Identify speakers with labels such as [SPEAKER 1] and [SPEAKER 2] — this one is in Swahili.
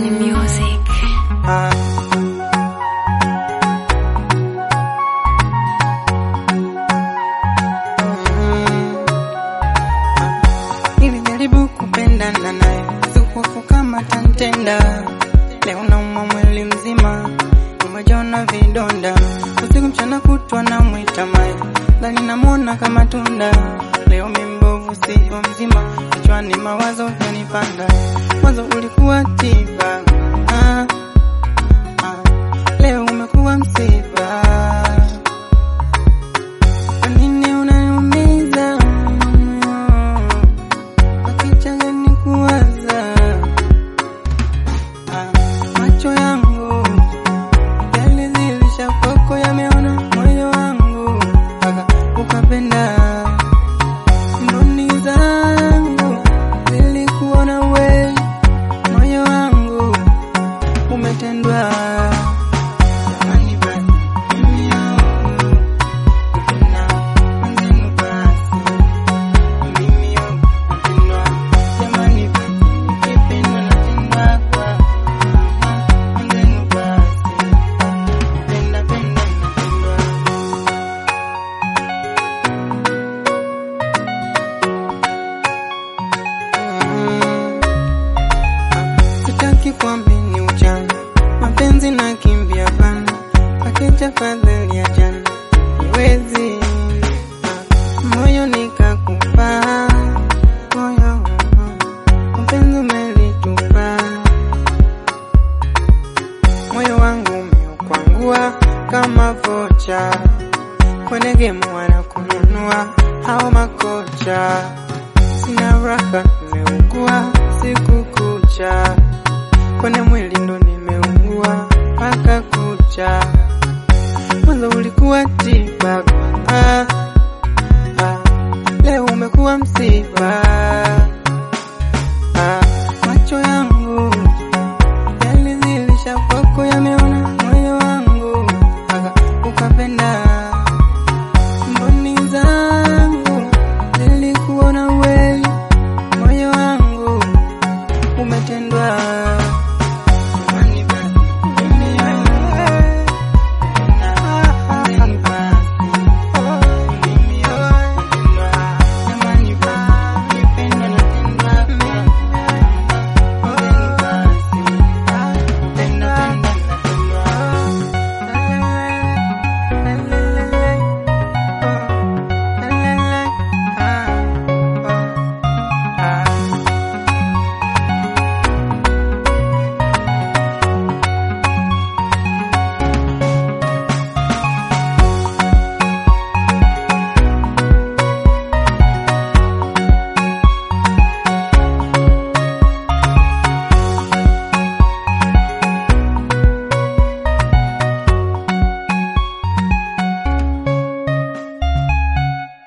[SPEAKER 1] music.
[SPEAKER 2] Nilijaribu kupendana naye, sikuhofu kama tantenda. Leo nauma mwili mzima, umejona vidonda. Usiku mchana kutwa namwita mai, ndani namwona kama tunda. Leo mimbovu siku mzima, kichwani mawazo yanipanda. Mwanzo ulikuwa tiba, leo umekuwa msiba. Kwa nini unaniumiza? Wakichanga ni kuwaza. Macho yangu yalizilisha kwako, yameona moyo wangu mpaka ukapenda. Mboni zangu zilikuona we, moyo wangu umetendwa. Sitaki kuamini ujana, mapenzi na kimbia bana, pakeja fadhili ya jana, niwezi moyo nikakupa, moyo mapenzi umelitupa. Moyo wangu umeukwangua kama vocha, kwenye game wanakununua hao makocha. Sina raha, nimeugua siku kucha, kwenye mwili ndo nimeungua mpaka kucha. Mwanzo ulikuwa tiba,